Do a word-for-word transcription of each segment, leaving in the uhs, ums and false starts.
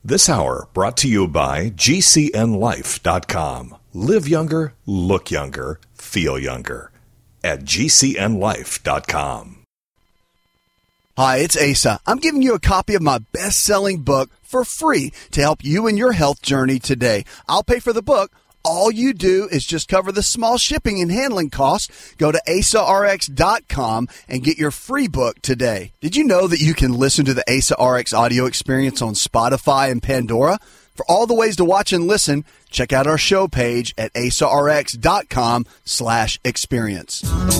This hour brought to you by G C N life dot com. Live younger, look younger, feel younger at G C N life dot com. Hi, it's Asa. I'm giving you a copy of my best-selling book for free to help you in your health journey today. I'll pay for the book. All you do is just cover the small shipping and handling costs. Go to asa r x dot com and get your free book today. Did you know that you can listen to the Asa R X audio experience on Spotify and Pandora? For all the ways to watch and listen, check out our show page at asa r x dot com slash experience.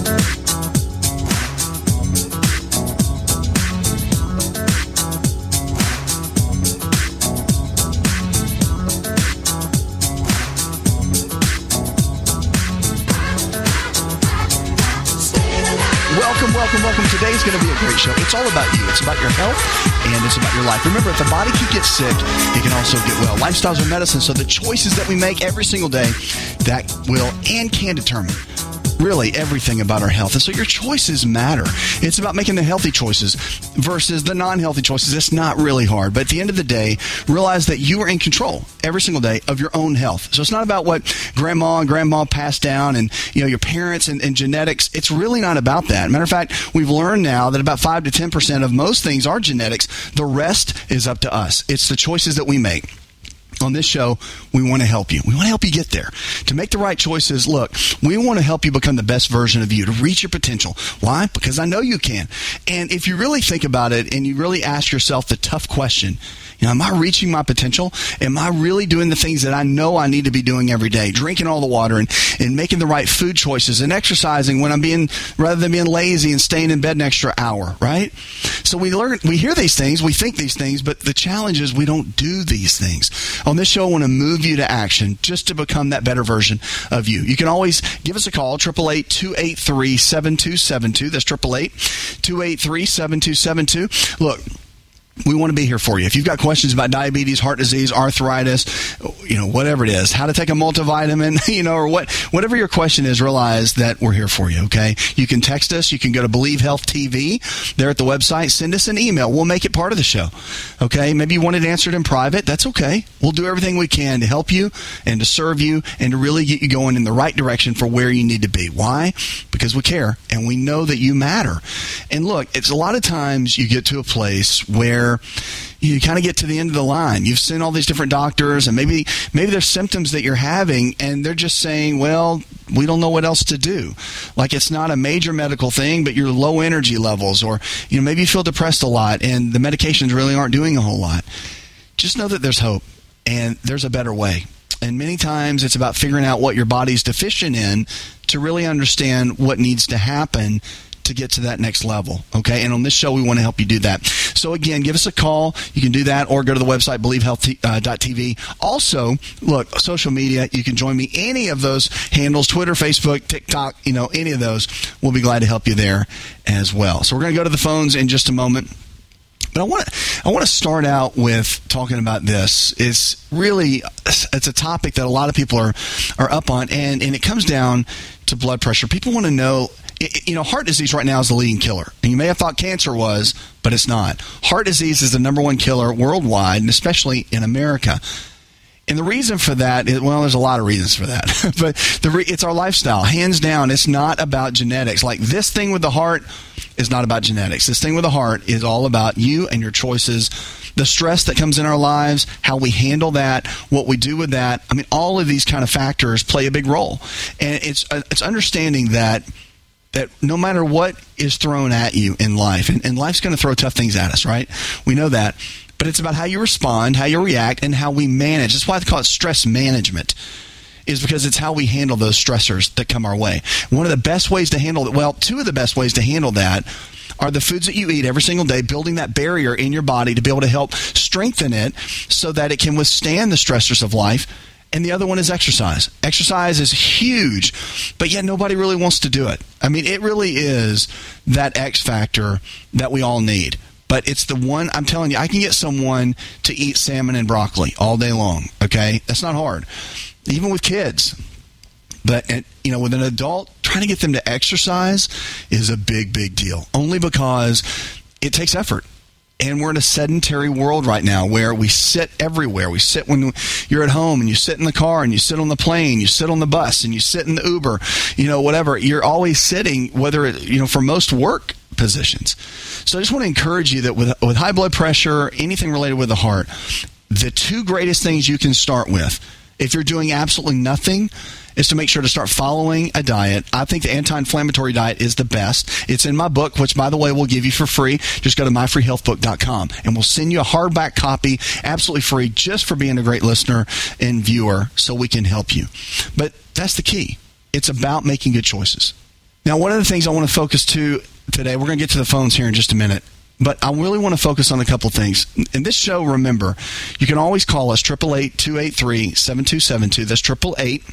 Welcome, welcome, welcome. Today's going to be a great show. It's all about you. It's about your health, and it's about your life. Remember, if the body can get sick, it can also get well. Lifestyles are medicine, so the choices that we make every single day, that will and can determine really everything about our health. And so your choices matter. It's about making the healthy choices versus the non-healthy choices. It's not really hard. But at the end of the day, realize that you are in control every single day of your own health. So it's not about what grandma and grandma passed down and, you know, your parents and, and genetics. It's really not about that. Matter of fact, we've learned now that about five to ten percent of most things are genetics. The rest is up to us. It's the choices that we make. On this show, we want to help you. We want to help you get there. To make the right choices, look, we want to help you become the best version of you, to reach your potential. Why? Because I know you can. And if you really think about it and you really ask yourself the tough question, you know, am I reaching my potential? Am I really doing the things that I know I need to be doing every day? Drinking all the water and, and making the right food choices and exercising when I'm being, rather than being lazy and staying in bed an extra hour, right? So we learn, we hear these things, we think these things, but the challenge is we don't do these things. On this show, I want to move you to action just to become that better version of you. You can always give us a call, eight eight eight, two eight three, seven two seven two. That's eight eight eight, two eight three, seven two seven two. Look, we want to be here for you. If you've got questions about diabetes, heart disease, arthritis, you know, whatever it is, how to take a multivitamin, you know, or what, whatever your question is, realize that we're here for you, okay? You can text us. You can go to Believe Health T V there at the website. Send us an email. We'll make it part of the show, okay? Maybe you want it answered in private. That's okay. We'll do everything we can to help you and to serve you and to really get you going in the right direction for where you need to be. Why? Because we care and we know that you matter. And look, it's a lot of times you get to a place where you kind of get to the end of the line. You've seen all these different doctors, and maybe maybe there's symptoms that you're having, and they're just saying, well, we don't know what else to do. Like it's not a major medical thing, but you're low energy levels, or you know maybe you feel depressed a lot, and the medications really aren't doing a whole lot. Just know that there's hope, and there's a better way. And many times it's about figuring out what your body's deficient in to really understand what needs to happen to get to that next level, okay? And on this show, we want to help you do that. So again, give us a call. You can do that, or go to the website, believe health dot t v. Also, look, social media, you can join me any of those handles, Twitter, Facebook, TikTok, you know, any of those. We'll be glad to help you there as well. So we're going to go to the phones in just a moment. But I want to I want to start out with talking about this. It's really it's a topic that a lot of people are are up on, and, and it comes down to blood pressure. People want to know, you know, heart disease right now is the leading killer. And you may have thought cancer was, but it's not. Heart disease is the number one killer worldwide, and especially in America. And the reason for that is, well, there's a lot of reasons for that. but the re- it's our lifestyle. Hands down, it's not about genetics. Like this thing with the heart is not about genetics. This thing with the heart is all about you and your choices, the stress that comes in our lives, how we handle that, what we do with that. I mean, all of these kind of factors play a big role. And it's uh, it's understanding that that no matter what is thrown at you in life, and, and life's going to throw tough things at us, right? We know that. But it's about how you respond, how you react, and how we manage. That's why they call it stress management, is because it's how we handle those stressors that come our way. One of the best ways to handle it, well, two of the best ways to handle that are the foods that you eat every single day, building that barrier in your body to be able to help strengthen it so that it can withstand the stressors of life. And the other one is exercise. Exercise is huge, but yet nobody really wants to do it. I mean, it really is that X factor that we all need. But it's the one, I'm telling you, I can get someone to eat salmon and broccoli all day long, okay? That's not hard, even with kids. But, you know, with an adult, trying to get them to exercise is a big, big deal, only because it takes effort. And we're in a sedentary world right now where we sit everywhere. We sit when you're at home, and you sit in the car, and you sit on the plane, you sit on the bus, and you sit in the Uber, you know, whatever. You're always sitting, whether it, you know, for most work positions. So I just want to encourage you that with, with high blood pressure, anything related with the heart, the two greatest things you can start with, if you're doing absolutely nothing, is to make sure to start following a diet. I think the anti-inflammatory diet is the best. It's in my book, which, by the way, we'll give you for free. Just go to my free health book dot com, and we'll send you a hardback copy, absolutely free, just for being a great listener and viewer, so we can help you. But that's the key. It's about making good choices. Now, one of the things I want to focus to today, we're going to get to the phones here in just a minute, but I really want to focus on a couple things. In this show, remember, you can always call us, eight eight eight, two eight three, seven two seven two. That's eight eight eight,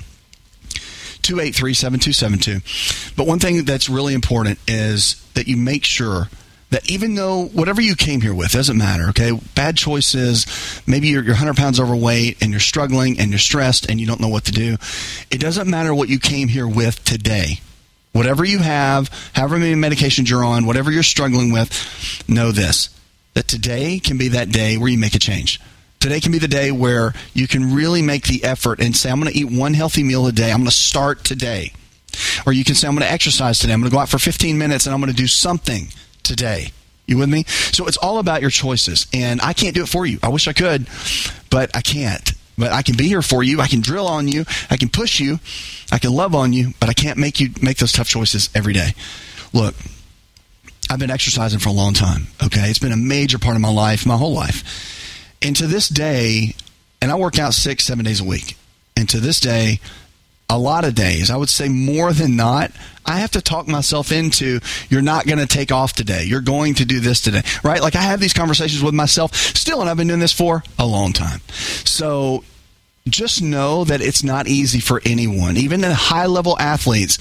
two eight three, seven two seven two. But one thing that's really important is that you make sure that even though whatever you came here with, doesn't matter, okay? Bad choices, maybe you're, you're one hundred pounds overweight and you're struggling and you're stressed and you don't know what to do. It doesn't matter what you came here with today. Whatever you have, however many medications you're on, whatever you're struggling with, know this, that today can be that day where you make a change. Today can be the day where you can really make the effort and say, I'm going to eat one healthy meal a day. I'm going to start today. Or you can say, I'm going to exercise today. I'm going to go out for fifteen minutes and I'm going to do something today. You with me? So it's all about your choices. And I can't do it for you. I wish I could, but I can't. But I can be here for you. I can drill on you. I can push you. I can love on you, but I can't make you make those tough choices every day. Look, I've been exercising for a long time, okay? It's been a major part of my life, my whole life. And to this day, and I work out six, seven days a week. And to this day, a lot of days, I would say more than not, I have to talk myself into, you're not going to take off today. You're going to do this today, right? Like I have these conversations with myself still, and I've been doing this for a long time. So just know that it's not easy for anyone. Even the high-level athletes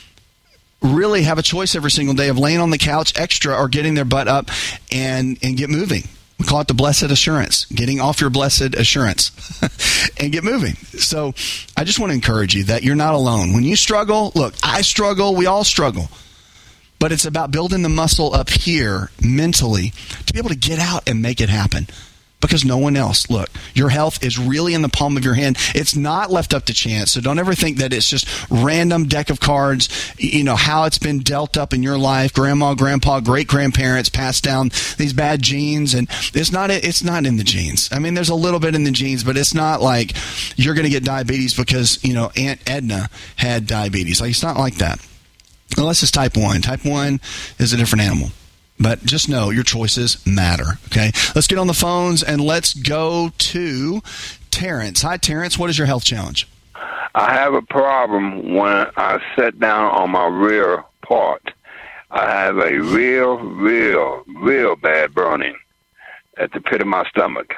really have a choice every single day of laying on the couch extra or getting their butt up and, and get moving. We call it the blessed assurance, getting off your blessed assurance and get moving. So I just want to encourage you that you're not alone. When you struggle, look, I struggle, we all struggle. But it's about building the muscle up here mentally to be able to get out and make it happen. Because no one else, look, your health is really in the palm of your hand. It's not left up to chance. So don't ever think that it's just random deck of cards, you know, how it's been dealt up in your life, grandma, grandpa, great-grandparents passed down these bad genes. And it's not it's not in the genes. I mean, there's a little bit in the genes, but it's not like you're going to get diabetes because, you know, Aunt Edna had diabetes. Like, it's not like that. Unless it's type one. Type one is a different animal. But just know your choices matter, okay? Let's get on the phones and let's go to Terrence. Hi, Terrence. What is your health challenge? I have a problem when I sit down on my rear part. I have a real, real, real bad burning at the pit of my stomach.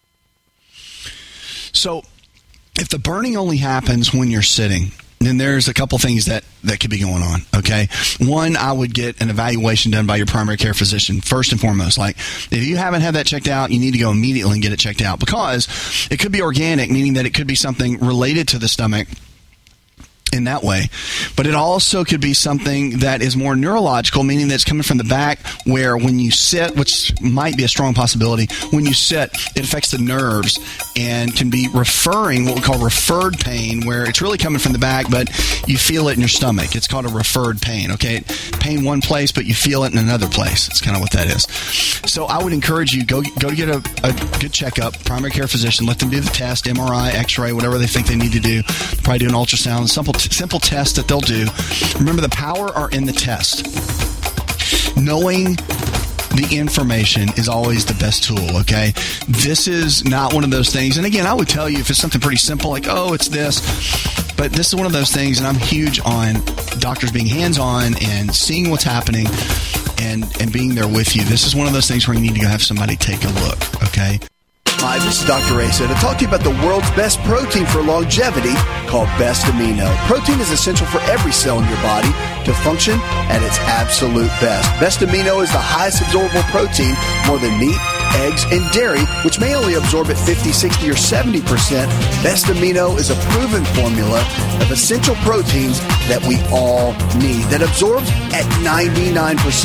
So if the burning only happens when you're sitting, then there's a couple things that, that could be going on, okay? One, I would get an evaluation done by your primary care physician, first and foremost. Like, if you haven't had that checked out, you need to go immediately and get it checked out because it could be organic, meaning that it could be something related to the stomach in that way. But it also could be something that is more neurological, meaning that it's coming from the back where when you sit, which might be a strong possibility, when you sit, it affects the nerves and can be referring, what we call referred pain, where it's really coming from the back, but you feel it in your stomach. It's called a referred pain, okay? Pain one place, but you feel it in another place. That's kind of what that is. So I would encourage you, go, go to get a, a good checkup, primary care physician, let them do the test, M R I, X-ray, whatever they think they need to do. Probably do an ultrasound, simple simple test that they'll do. Remember, the power are in the test. Knowing the information is always the best tool, okay? This is not one of those things. And again, I would tell you if it's something pretty simple, like, oh, it's this. But this is one of those things, and I'm huge on doctors being hands-on and seeing what's happening and, and being there with you. This is one of those things where you need to go have somebody take a look, okay? Hi, this is Doctor Asa to talk to you about the world's best protein for longevity called Best Amino. Protein is essential for every cell in your body to function at its absolute best. Best Amino is the highest absorbable protein, more than meat, eggs, and dairy, which may only absorb at fifty, sixty, or seventy percent. Best Amino is a proven formula of essential proteins that we all need that absorbs at ninety-nine percent.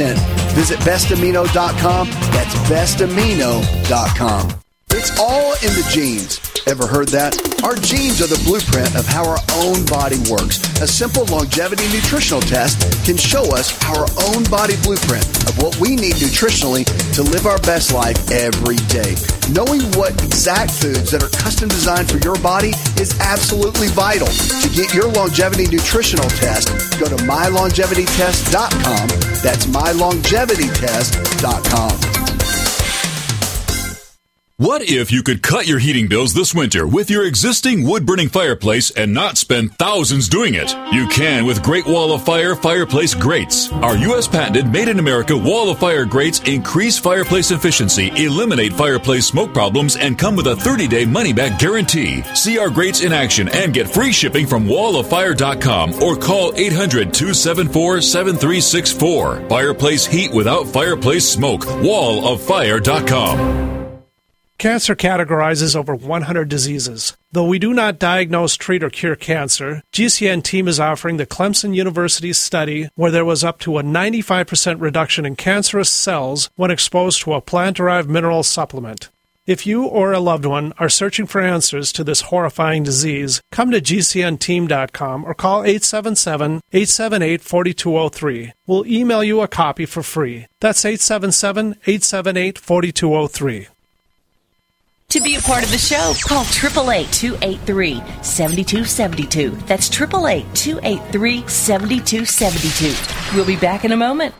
Visit best amino dot com. That's best amino dot com. It's all in the genes. Ever heard that? Our genes are the blueprint of how our own body works. A simple longevity nutritional test can show us our own body blueprint of what we need nutritionally to live our best life every day. Knowing what exact foods that are custom designed for your body is absolutely vital. To get your longevity nutritional test, go to my longevity test dot com. That's my longevity test dot com. What if you could cut your heating bills this winter with your existing wood-burning fireplace and not spend thousands doing it? You can with Great Wall of Fire fireplace grates. Our U S patented made-in-America Wall of Fire grates increase fireplace efficiency, eliminate fireplace smoke problems, and come with a thirty-day money-back guarantee. See our grates in action and get free shipping from wall of fire dot com or call eight hundred, two seven four, seven three six four. Fireplace heat without fireplace smoke. wall of fire dot com. Cancer categorizes over one hundred diseases. Though we do not diagnose, treat, or cure cancer, G C N team is offering the Clemson University study where there was up to a ninety-five percent reduction in cancerous cells when exposed to a plant-derived mineral supplement. If you or a loved one are searching for answers to this horrifying disease, come to G C N team dot com or call eight seven seven, eight seven eight, four two zero three. We'll email you a copy for free. That's eight seven seven, eight seven eight, four two zero three. To be a part of the show, call eight eight eight, two eight three, seven two seven two. That's eight eight eight, two eight three, seven two seven two. We'll be back in a moment.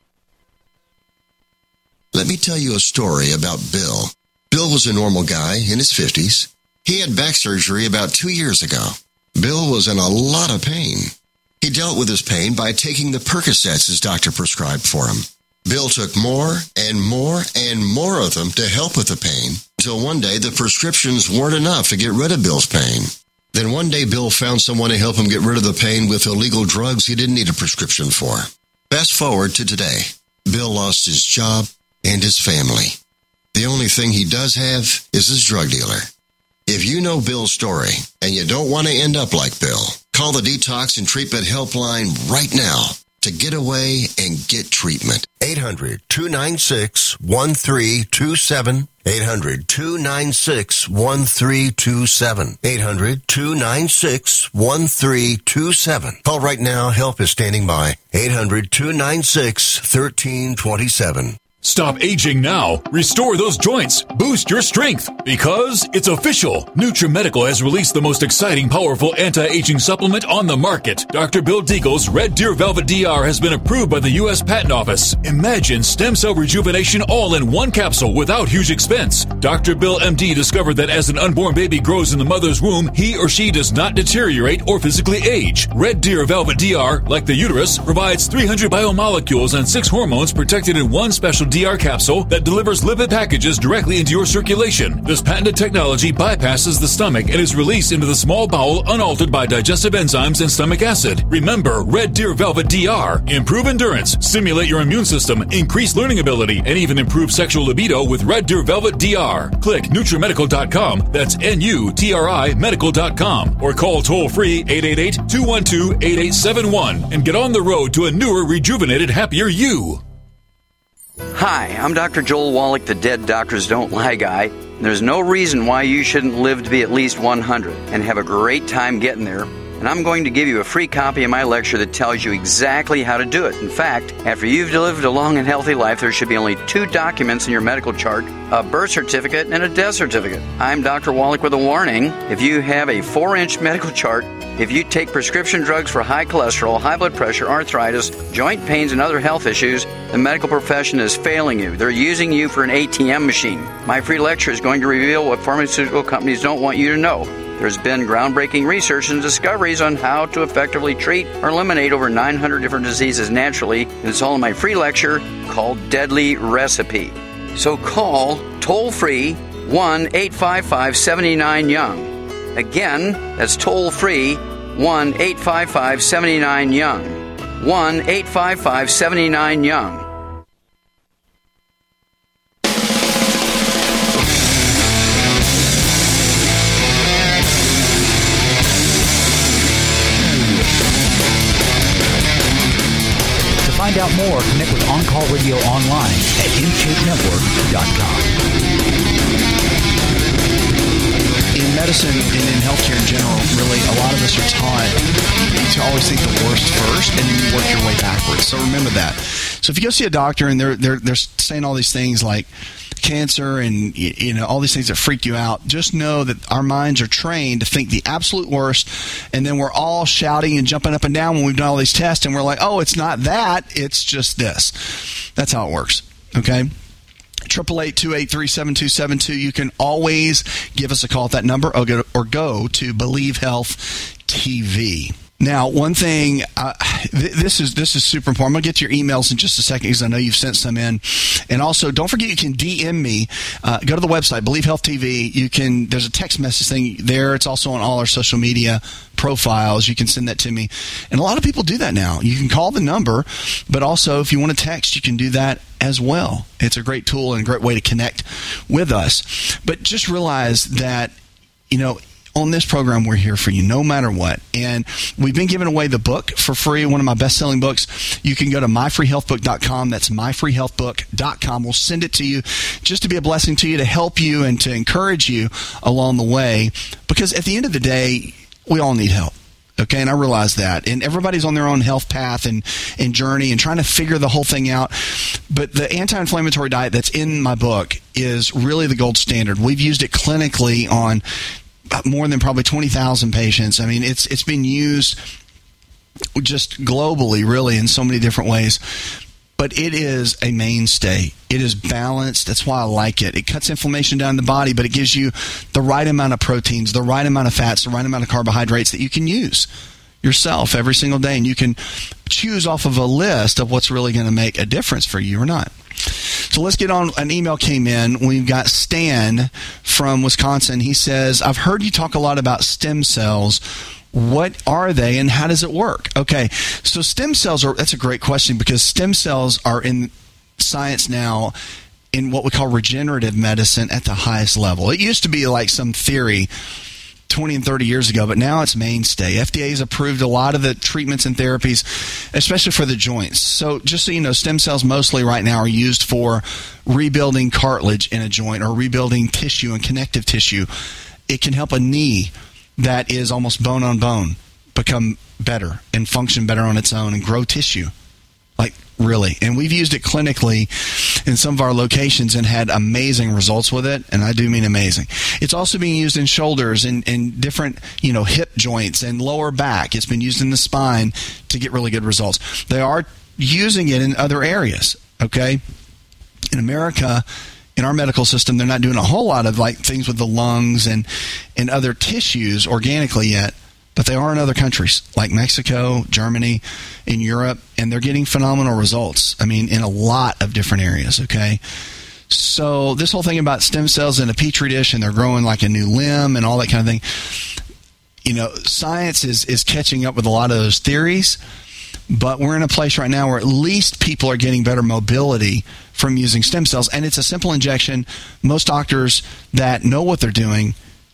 Let me tell you a story about Bill. Bill was a normal guy in his fifties. He had back surgery about two years ago. Bill was in a lot of pain. He dealt with his pain by taking the Percocets his doctor prescribed for him. Bill took more and more and more of them to help with the pain, until one day the prescriptions weren't enough to get rid of Bill's pain. Then one day Bill found someone to help him get rid of the pain with illegal drugs he didn't need a prescription for. Fast forward to today. Bill lost his job and his family. The only thing he does have is his drug dealer. If you know Bill's story and you don't want to end up like Bill, call the Detox and Treatment Helpline right now to get away and get treatment. eight hundred, two nine six, one three two seven. eight hundred, two nine six, one three two seven. eight hundred, two nine six, one three two seven. Call right now. Help is standing by. eight hundred, two nine six, one three two seven. Stop aging now. Restore those joints. Boost your strength. Because it's official. NutriMedical has released the most exciting, powerful anti-aging supplement on the market. Doctor Bill Deagle's Red Deer Velvet D R has been approved by the U S Patent Office. Imagine stem cell rejuvenation all in one capsule without huge expense. Doctor Bill M D discovered that as an unborn baby grows in the mother's womb, he or she does not deteriorate or physically age. Red Deer Velvet D R, like the uterus, provides three hundred biomolecules and six hormones protected in one special D R capsule that delivers lipid packages directly into your circulation. This patented technology bypasses the stomach and is released into the small bowel unaltered by digestive enzymes and stomach acid. Remember, Red Deer Velvet D R. Improve endurance, stimulate your immune system, increase learning ability, and even improve sexual libido with Red Deer Velvet D R. Click NutriMedical dot com, that's N U T R I medical dot com, or call toll-free eight eight eight, two one two, eight eight seven one and get on the road to a newer, rejuvenated, happier you. Hi, I'm Doctor Joel Wallach, the Dead Doctors Don't Lie guy. There's no reason why you shouldn't live to be at least one hundred and have a great time getting there. And I'm going to give you a free copy of my lecture that tells you exactly how to do it. In fact, after you've lived a long and healthy life, there should be only two documents in your medical chart, a birth certificate and a death certificate. I'm Doctor Wallach with a warning. If you have a four-inch medical chart, if you take prescription drugs for high cholesterol, high blood pressure, arthritis, joint pains, and other health issues, the medical profession is failing you. They're using you for an A T M machine. My free lecture is going to reveal what pharmaceutical companies don't want you to know. There's been groundbreaking research and discoveries on how to effectively treat or eliminate over nine hundred different diseases naturally, and it's all in my free lecture called Deadly Recipe. So call toll-free one eight five five, seven nine, young. Again, that's toll-free one eight five five, seven nine, young. one eight five five, seven nine, young. Find out more, connect with On Call Radio online at m cape network dot com. In medicine and in healthcare in general, really, a lot of us are taught to always think the worst first, and then you work your way backwards. So remember that. So if you go see a doctor and they're they're they're saying all these things like cancer and you know all these things that freak you out, just know that our minds are trained to think the absolute worst, and then we're all shouting and jumping up and down when we've done all these tests, and we're like, oh, it's not that, it's just this. That's how it works. Okay. eight eight eight, two eight three, seven two seven two. You can always give us a call at that number or go, or go to Believe Health T V. Now, one thing, uh, th- this is this is super important. I'm going to get to your emails in just a second because I know you've sent some in. And also, don't forget you can D M me. Uh, go to the website, Believe Health T V. You can. There's a text message thing there. It's also on all our social media profiles. You can send that to me. And a lot of people do that now. You can call the number, but also if you want to text, you can do that as well. It's a great tool and a great way to connect with us. But just realize that, you know, on this program, we're here for you no matter what. And we've been giving away the book for free, one of my best-selling books. You can go to my free health book dot com. That's my free health book dot com. We'll send it to you just to be a blessing to you, to help you and to encourage you along the way. Because at the end of the day, we all need help. Okay, and I realize that. And everybody's on their own health path and, and journey and trying to figure the whole thing out. But the anti-inflammatory diet that's in my book is really the gold standard. We've used it clinically on more than probably twenty thousand patients. I mean, it's it's been used just globally, really, in so many different ways. But it is a mainstay. It is balanced. That's why I like it. It cuts inflammation down in the body, but it gives you the right amount of proteins, the right amount of fats, the right amount of carbohydrates that you can use yourself every single day. And you can choose off of a list of what's really going to make a difference for you or not. So let's get on. An email came in. We've got Stan from Wisconsin. He says, I've heard you talk a lot about stem cells. What are they and how does it work? Okay, so stem cells are, that's a great question because stem cells are in science now in what we call regenerative medicine at the highest level. It used to be like some theory twenty and thirty years ago, but now it's mainstay. F D A has approved a lot of the treatments and therapies, especially for the joints. So just so you know, stem cells mostly right now are used for rebuilding cartilage in a joint or rebuilding tissue and connective tissue. It can help a knee that is almost bone on bone become better and function better on its own and grow tissue. Like, really. And we've used it clinically in some of our locations and had amazing results with it, and I do mean amazing. It's also being used in shoulders and, and different, you know, hip joints and lower back. It's been used in the spine to get really good results. They are using it in other areas, okay? In America, in our medical system, they're not doing a whole lot of like things with the lungs and, and other tissues organically yet, but they are in other countries like Mexico, Germany, in Europe, and they're getting phenomenal results. I mean, in a lot of different areas, okay? So this whole thing about stem cells in a petri dish and they're growing like a new limb and all that kind of thing, you know, science is, is catching up with a lot of those theories, but we're in a place right now where at least people are getting better mobility from using stem cells, and it's a simple injection. Most doctors that know what they're doing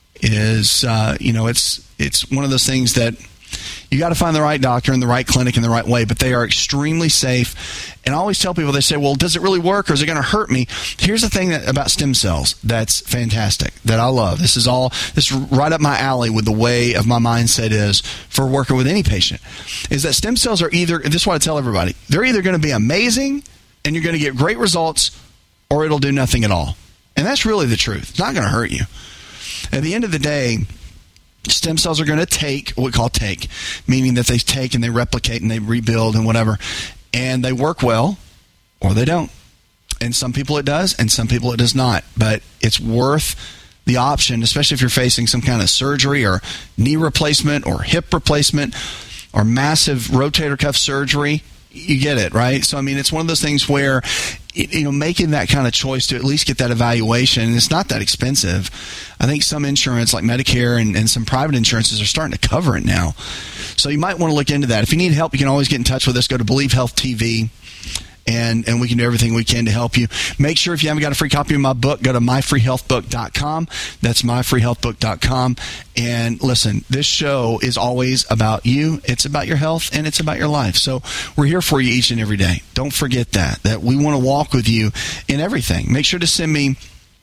is, uh, you know, it's it's one of those things that you got to find the right doctor in the right clinic in the right way, but they are extremely safe. And I always tell people, they say, well, does it really work or is it going to hurt me? Here's the thing that, about stem cells that's fantastic, that I love. This is all, this is right up my alley with the way of my mindset is for working with any patient, is that stem cells are either, this is what I tell everybody, they're either going to be amazing and you're going to get great results, or it'll do nothing at all. And that's really the truth. It's not going to hurt you. At the end of the day, stem cells are going to take what we call take, meaning that they take and they replicate and they rebuild and whatever, and they work well or they don't. And some people it does and some people it does not. But it's worth the option, especially if you're facing some kind of surgery or knee replacement or hip replacement or massive rotator cuff surgery. You get it, right? So, I mean, it's one of those things where, you know, making that kind of choice to at least get that evaluation, and it's not that expensive. I think some insurance, like Medicare and, and some private insurances, are starting to cover it now. So you might want to look into that. If you need help, you can always get in touch with us. Go to Believe Health T V and, and we can do everything we can to help you. Make sure if you haven't got a free copy of my book, go to my free health book dot com. That's my free health book dot com. And listen, this show is always about you. It's about your health, and it's about your life. So we're here for you each and every day. Don't forget that, that we want to walk with you in everything. Make sure to send me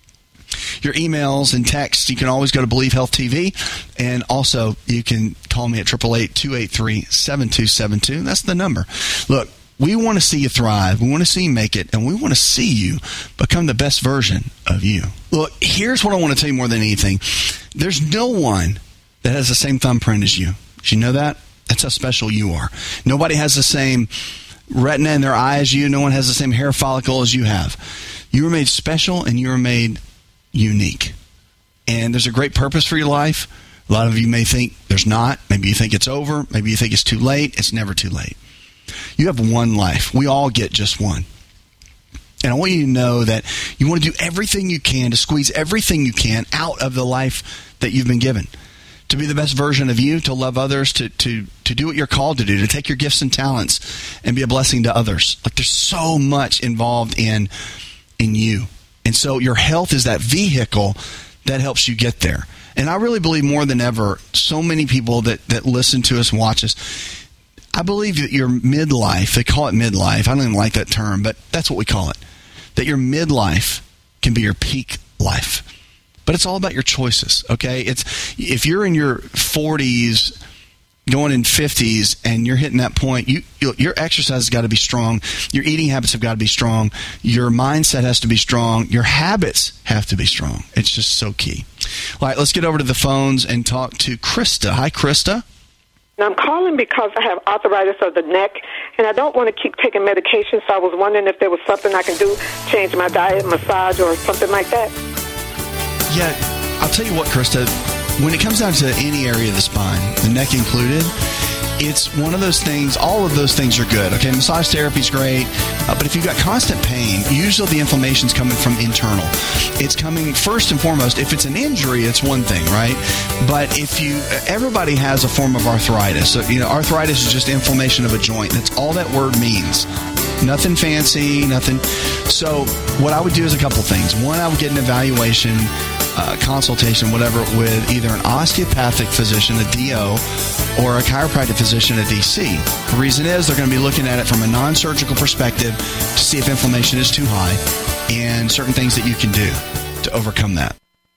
your emails and texts. You can always go to Believe Health T V, and also you can call me at eight eight eight, two eight three, seven two seven two. That's the number. Look, we want to see you thrive. We want to see you make it, and we want to see you become the best version of you. Look, here's what I want to tell you more than anything. There's no one that has the same thumbprint as you. Did you know that? That's how special you are. Nobody has the same retina in their eye as you. No one has the same hair follicle as you have. You were made special, and you were made unique. And there's a great purpose for your life. A lot of you may think there's not. Maybe you think it's over. Maybe you think it's too late. It's never too late. You have one life. We all get just one. And I want you to know that you want to do everything you can to squeeze everything you can out of the life that you've been given. To be the best version of you, to love others, to, to, to do what you're called to do, to take your gifts and talents and be a blessing to others. Like, there's so much involved in, in you. And so your health is that vehicle that helps you get there. And I really believe more than ever, so many people that, that listen to us and watch us, I believe that your midlife, they call it midlife. I don't even like that term, but that's what we call it. That your midlife can be your peak life. But it's all about your choices, okay? It's if you're in your forties, going in fifties, and you're hitting that point, you, your exercise has got to be strong. Your eating habits have got to be strong. Your mindset has to be strong. Your habits have to be strong. It's just so key. All right, let's get over to the phones and talk to Krista. Hi, Krista. I'm calling because I have arthritis of the neck, and I don't want to keep taking medication, so I was wondering if there was something I can do, change my diet, massage, or something like that. Yeah, I'll tell you what, Krista, when it comes down to any area of the spine, the neck included, it's one of those things, all of those things are good. Okay, massage therapy is great, uh, but if you've got constant pain, usually the inflammation's coming from internal. It's coming first and foremost, if it's an injury, it's one thing, right? But if you, everybody has a form of arthritis. So, you know, arthritis is just inflammation of a joint. That's all that word means. Nothing fancy, nothing. So what I would do is a couple things. One, I would get an evaluation, uh, consultation, whatever, with either an osteopathic physician, a D O, or a chiropractic physician, a D C. The reason is they're going to be looking at it from a non-surgical perspective to see if inflammation is too high and certain things that you can do to overcome that.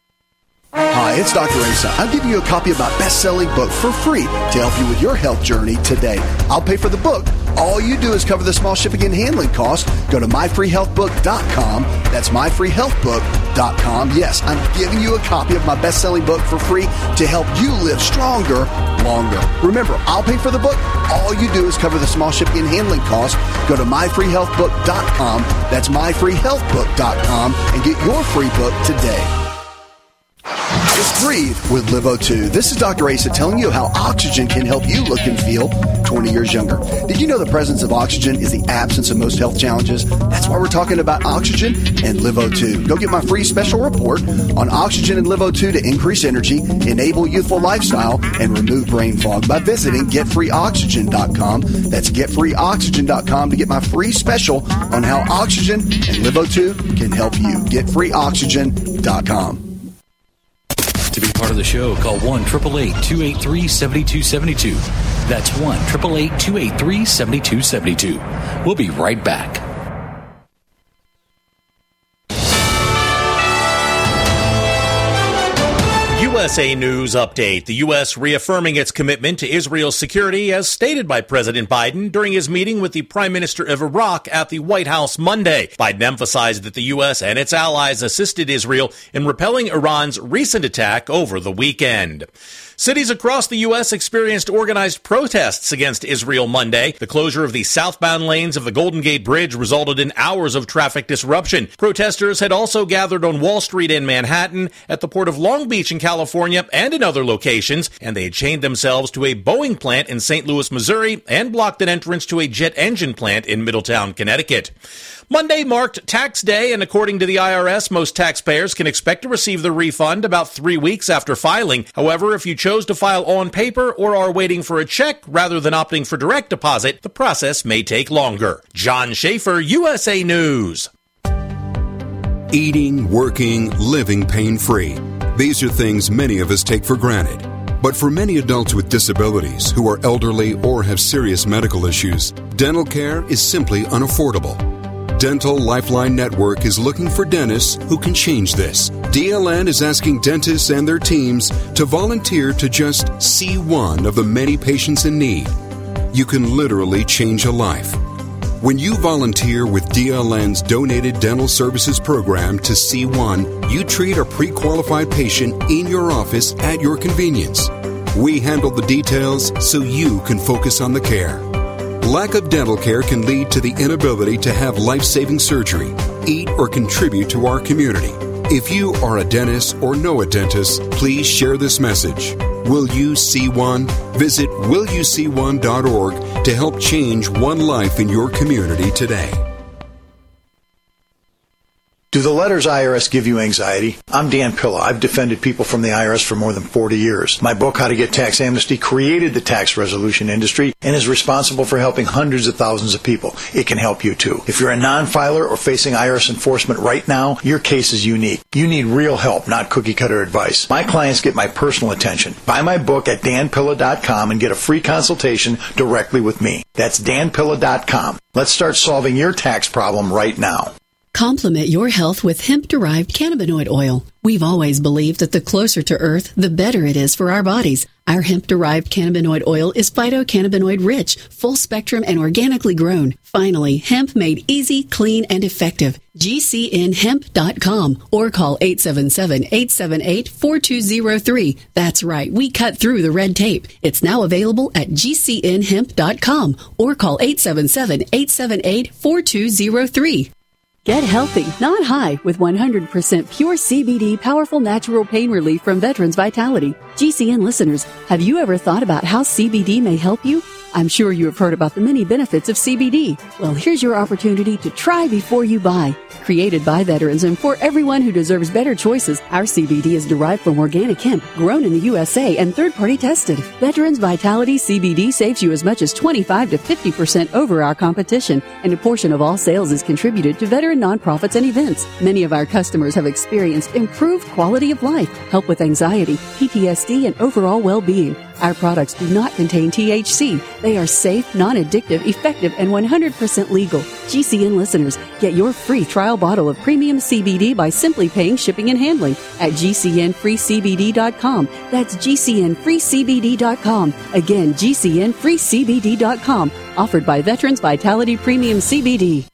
Hi, it's Doctor Asa. I'm giving you a copy of my best-selling book for free to help you with your health journey today. I'll pay for the book. All you do is cover the small shipping and handling costs. Go to my free health book dot com. That's my free health book dot com. Yes, I'm giving you a copy of my best-selling book for free to help you live stronger, longer. Remember, I'll pay for the book. All you do is cover the small shipping and handling costs. Go to my free health book dot com. That's my free health book dot com and get your free book today. Just breathe with Live O two. This is Doctor Asa telling you how oxygen can help you look and feel twenty years younger. Did you know the presence of oxygen is the absence of most health challenges? That's why we're talking about oxygen and Live O two. Go get my free special report on oxygen and Live O two to increase energy, enable youthful lifestyle, and remove brain fog by visiting get free oxygen dot com. That's get free oxygen dot com to get my free special on how oxygen and Live O two can help you. get free oxygen dot com. To be part of the show, call one eight eight eight, two eight three, seven two seven two. That's one eight eight eight, two eight three, seven two seven two. We'll be right back. U S A News Update. The U S reaffirming its commitment to Israel's security as stated by President Biden during his meeting with the Prime Minister of Iraq at the White House Monday. Biden emphasized that the U S and its allies assisted Israel in repelling Iran's recent attack over the weekend. Cities across the U S experienced organized protests against Israel Monday. The closure of the southbound lanes of the Golden Gate Bridge resulted in hours of traffic disruption. Protesters had also gathered on Wall Street in Manhattan, at the Port of Long Beach in California, California and in other locations, and they had chained themselves to a Boeing plant in Saint Louis, Missouri, and blocked an entrance to a jet engine plant in Middletown, Connecticut. Monday marked tax day, and according to the I R S, most taxpayers can expect to receive the refund about three weeks after filing. However, if you chose to file on paper or are waiting for a check rather than opting for direct deposit, the process may take longer. John Schaefer, U S A News. Eating, working, living pain-free. These are things many of us take for granted. But for many adults with disabilities who are elderly or have serious medical issues, dental care is simply unaffordable. Dental Lifeline Network is looking for dentists who can change this. D L N is asking dentists and their teams to volunteer to just see one of the many patients in need. You can literally change a life. When you volunteer with D L N's Donated Dental Services Program to C one, you treat a pre-qualified patient in your office at your convenience. We handle the details so you can focus on the care. Lack of dental care can lead to the inability to have life-saving surgery, eat, or contribute to our community. If you are a dentist or know a dentist, please share this message. Will you see one? Visit will you see one dot org to help change one life in your community today. Do the letters I R S give you anxiety? I'm Dan Pilla. I've defended people from the I R S for more than forty years. My book, How to Get Tax Amnesty, created the tax resolution industry and is responsible for helping hundreds of thousands of people. It can help you too. If you're a non-filer or facing I R S enforcement right now, your case is unique. You need real help, not cookie-cutter advice. My clients get my personal attention. Buy my book at dan pilla dot com and get a free consultation directly with me. That's dan pilla dot com. Let's start solving your tax problem right now. Complement your health with hemp-derived cannabinoid oil. We've always believed that the closer to Earth, the better it is for our bodies. Our hemp-derived cannabinoid oil is phytocannabinoid-rich, full-spectrum, and organically grown. Finally, hemp made easy, clean, and effective. G C N hemp dot com or call eight seven seven, eight seven eight, four two zero three. That's right, we cut through the red tape. It's now available at G C N hemp dot com or call eight seven seven, eight seven eight, four two zero three. Get healthy, not high, with one hundred percent pure C B D powerful natural pain relief from Veterans Vitality. G C N listeners, have you ever thought about how C B D may help you? I'm sure you have heard about the many benefits of C B D. Well, here's your opportunity to try before you buy. Created by veterans and for everyone who deserves better choices, our C B D is derived from organic hemp, grown in the U S A and third-party tested. Veterans Vitality C B D saves you as much as twenty-five to fifty percent over our competition, and a portion of all sales is contributed to veteran nonprofits and events. Many of our customers have experienced improved quality of life, help with anxiety, P T S D, and overall well-being. Our products do not contain T H C. They are safe, non-addictive, effective, and one hundred percent legal. G C N listeners, get your free trial bottle of premium C B D by simply paying shipping and handling at G C N free C B D dot com. That's G C N free C B D dot com. Again, G C N free C B D dot com. Offered by Veterans Vitality Premium C B D.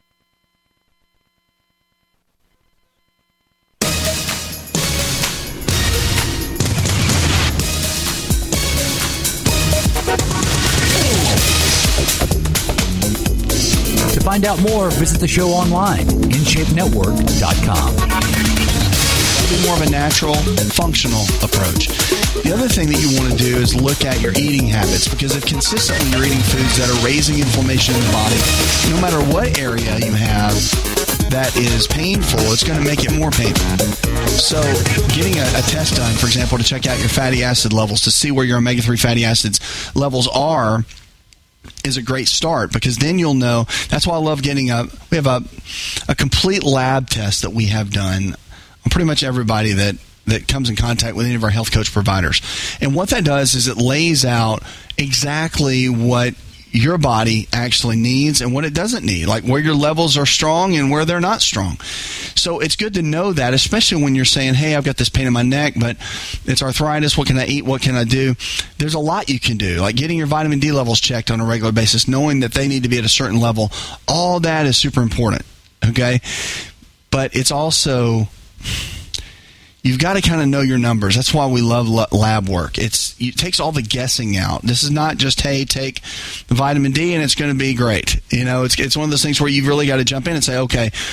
To find out more, visit the show online, in shape network dot com. More of a natural, functional approach. The other thing that you want to do is look at your eating habits, because if consistently you're eating foods that are raising inflammation in the body, no matter what area you have that is painful, it's going to make it more painful. So getting a, a test done, for example, to check out your fatty acid levels, to see where your omega three fatty acids levels are, is a great start, because then you'll know. That's why I love getting a, we have a, a complete lab test that we have done on pretty much everybody that, that comes in contact with any of our health coach providers. And what that does is it lays out exactly what your body actually needs and what it doesn't need, like where your levels are strong and where they're not strong. So it's good to know that, especially when you're saying, hey, I've got this pain in my neck, but it's arthritis. What can I eat? What can I do? There's a lot you can do, like getting your vitamin D levels checked on a regular basis, knowing that they need to be at a certain level. All that is super important, okay? But it's also, you've got to kind of know your numbers. That's why we love lab work. It's, it takes all the guessing out. This is not just, hey, take the vitamin D and it's going to be great. You know, it's it's one of those things where you've really got to jump in and say, okay,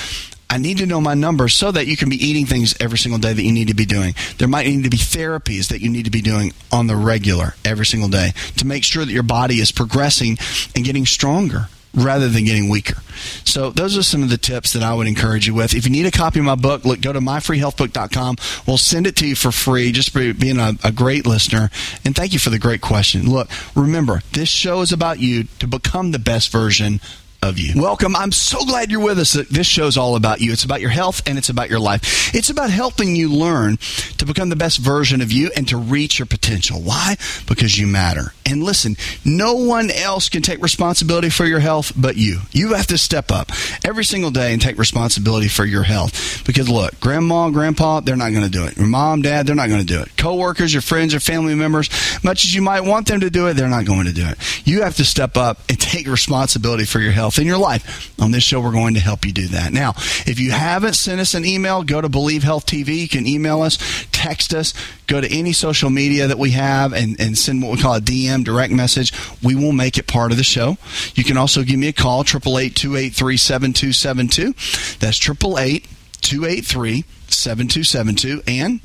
I need to know my numbers so that you can be eating things every single day that you need to be doing. There might need to be therapies that you need to be doing on the regular every single day to make sure that your body is progressing and getting stronger rather than getting weaker. So those are some of the tips that I would encourage you with. If you need a copy of my book, look, go to my free health book dot com. We'll send it to you for free, just for being a, a great listener. And thank you for the great question. Look, remember, this show is about you to become the best version of you. Welcome. I'm so glad you're with us. This show's all about you. It's about your health and it's about your life. It's about helping you learn to become the best version of you and to reach your potential. Why? Because you matter. And listen, no one else can take responsibility for your health but you. You have to step up every single day and take responsibility for your health. Because look, grandma, grandpa, they're not going to do it. Your mom, dad, they're not going to do it. Coworkers, your friends, your family members, much as you might want them to do it, they're not going to do it. You have to step up and take responsibility for your health in your life. On this show, we're going to help you do that. Now, if you haven't sent us an email, go to Believe Health T V. You can email us, text us, go to any social media that we have and, and send what we call a D M, direct message. We will make it part of the show. You can also give me a call, eight eight eight, two eight three, seven two seven two. That's eight eight eight, two eight three, seven two seven two. And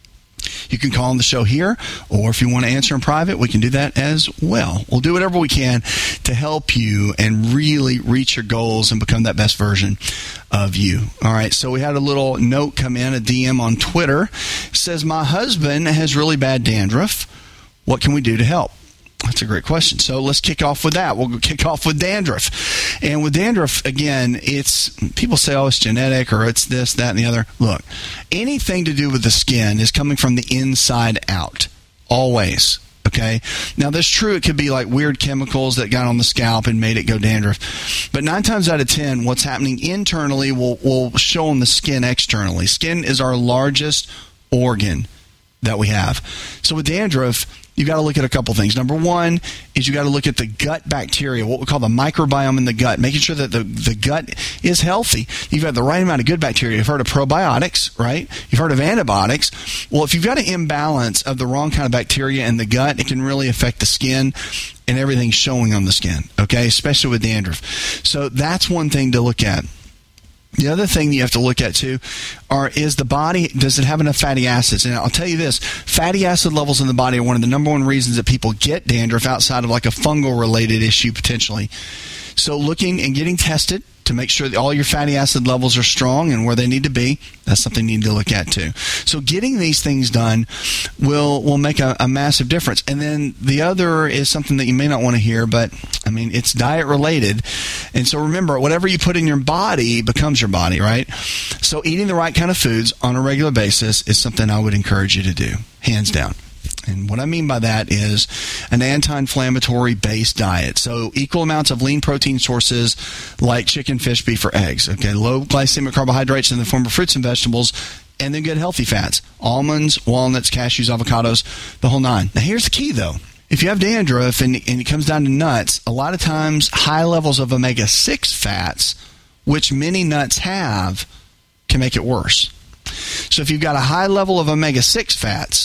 you can call on the show here, or if you want to answer in private, we can do that as well. We'll do whatever we can to help you and really reach your goals and become that best version of you. All right, so we had a little note come in, a D M on Twitter. It says, my husband has really bad dandruff. What can we do to help? That's a great question. So let's kick off with that. We'll kick off with dandruff. And with dandruff, again, it's people say, oh, it's genetic or it's this, that, and the other. Look, anything to do with the skin is coming from the inside out, always. Okay? Now, that's true. It could be like weird chemicals that got on the scalp and made it go dandruff. But nine times out of ten, what's happening internally will, will show on the skin externally. Skin is our largest organ that we have. So with dandruff, you've got to look at a couple things. Number one is you got to look at the gut bacteria, what we call the microbiome in the gut, making sure that the, the gut is healthy. You've got the right amount of good bacteria. You've heard of probiotics, right? You've heard of antibiotics. Well, if you've got an imbalance of the wrong kind of bacteria in the gut, it can really affect the skin and everything showing on the skin, okay, especially with dandruff. So that's one thing to look at. The other thing you have to look at, too, are is the body, does it have enough fatty acids? And I'll tell you this, fatty acid levels in the body are one of the number one reasons that people get dandruff outside of like a fungal-related issue, potentially. So looking and getting tested to make sure that all your fatty acid levels are strong and where they need to be, that's something you need to look at, too. So getting these things done will will make a, a massive difference. And then the other is something that you may not want to hear, but, I mean, it's diet-related. And so remember, whatever you put in your body becomes your body, right? So eating the right kind of foods on a regular basis is something I would encourage you to do, hands down. And what I mean by that is an anti-inflammatory based diet. So equal amounts of lean protein sources like chicken, fish, beef, or eggs. Okay, low glycemic carbohydrates in the form of fruits and vegetables, and then good healthy fats. Almonds, walnuts, cashews, avocados, the whole nine. Now here's the key though. If you have dandruff and, and it comes down to nuts, a lot of times high levels of omega six fats, which many nuts have, can make it worse. So if you've got a high level of omega six fats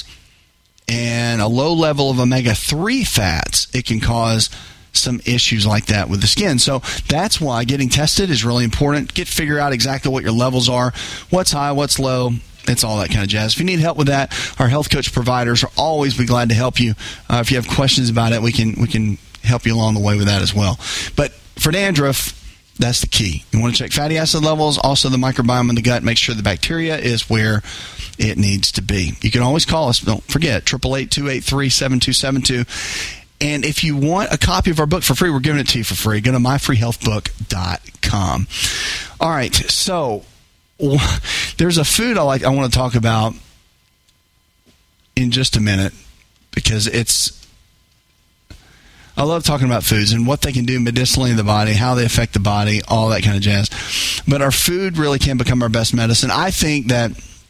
and a low level of omega three fats, it can cause some issues like that with the skin. So that's why getting tested is really important. Get figure out exactly what your levels are, what's high, what's low. It's all that kind of jazz. If you need help with that, our health coach providers will always be glad to help you. Uh, if you have questions about it, we can we can help you along the way with that as well. But for dandruff, that's the key. You want to check fatty acid levels, also the microbiome in the gut, make sure the bacteria is where it needs to be. You can always call us. Don't forget, eight eight eight, two eight three, seven two seven two. And if you want a copy of our book for free, we're giving it to you for free. Go to my free health book dot com. All right, so there's a food I like. I want to talk about in just a minute because it's. I love talking about foods and what they can do medicinally in the body, how they affect the body, all that kind of jazz. But our food really can become our best medicine. I think that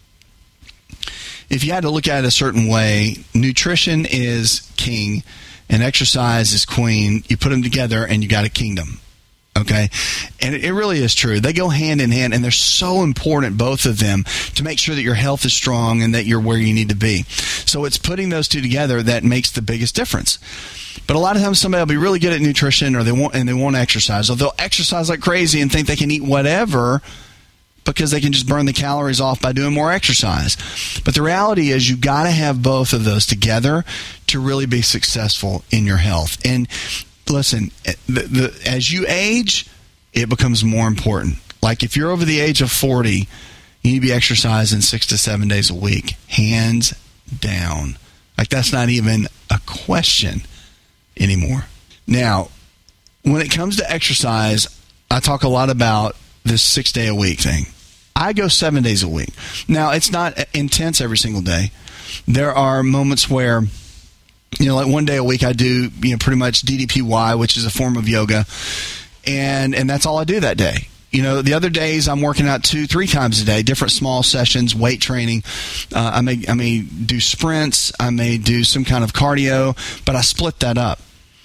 if you had to look at it a certain way, nutrition is king and exercise is queen. You put them together and you got a kingdom. Okay? And it really is true. They go hand in hand, and they're so important, both of them, to make sure that your health is strong and that you're where you need to be. So it's putting those two together that makes the biggest difference. But a lot of times somebody will be really good at nutrition or they won't, and they won't exercise. Or they'll exercise like crazy and think they can eat whatever, because they can just burn the calories off by doing more exercise. But the reality is you got to have both of those together to really be successful in your health. And listen, the, the, as you age, it becomes more important. Like if you're over the age of forty, you need to be exercising six to seven days a week, hands down. Like that's not even a question anymore. Now, when it comes to exercise, I talk a lot about this six day a week thing. I go seven days a week. Now, it's not intense every single day. There are moments where, you know, like one day a week I do, you know, pretty much D D P Y, which is a form of yoga, and and that's all I do that day. You know, the other days I'm working out two, three times a day, different small sessions, weight training. Uh, I may I may do sprints, I may do some kind of cardio, but I split that up.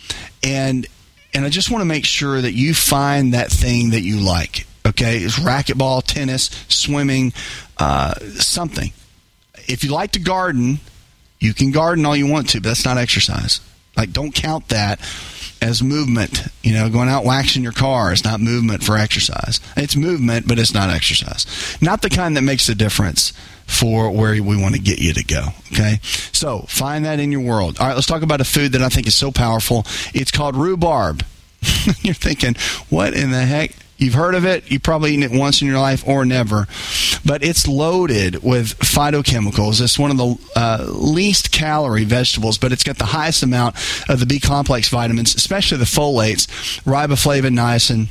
And and I just want to make sure that you find that thing that you like. Okay, it's racquetball, tennis, swimming, uh, something. If you like to garden, you can garden all you want to, but that's not exercise. Like, don't count that as movement. You know, going out waxing your car is not movement for exercise. It's movement, but it's not exercise. Not the kind that makes a difference for where we want to get you to go. Okay, so find that in your world. All right, let's talk about a food that I think is so powerful. It's called rhubarb. You're thinking, what in the heck? You've heard of it. You've probably eaten it once in your life or never. But it's loaded with phytochemicals. It's one of the uh, least calorie vegetables, but it's got the highest amount of the B-complex vitamins, especially the folates, riboflavin, niacin.